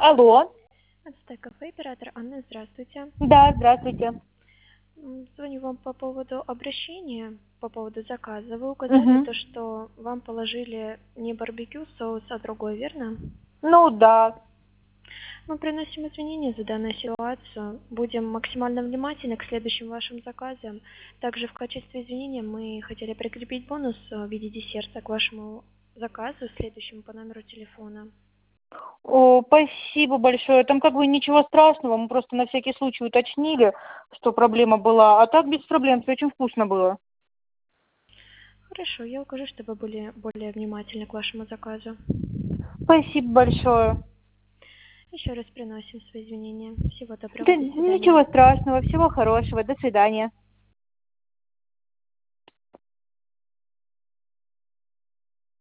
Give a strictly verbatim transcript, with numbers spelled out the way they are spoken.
Алло. Отстой кафе, оператор Анна, здравствуйте. Да, здравствуйте. М, Звоню вам по поводу обращения, по поводу заказа. Вы указали Мгм. то, что вам положили не барбекю соус, а другой, верно? Ну да. Мы приносим извинения за данную ситуацию. Будем максимально внимательны к следующим вашим заказам. Также в качестве извинения мы хотели прикрепить бонус э, в виде десерта к вашему заказу, следующему по номеру телефона. О, спасибо большое. Там как бы ничего страшного, мы просто на всякий случай уточнили, что проблема была. А так без проблем, все очень вкусно было. Хорошо, я укажу, чтобы были более внимательны к вашему заказу. Спасибо большое. Еще раз приносим свои извинения. Всего Да доброго, до свидания. ничего страшного, всего хорошего, до свидания.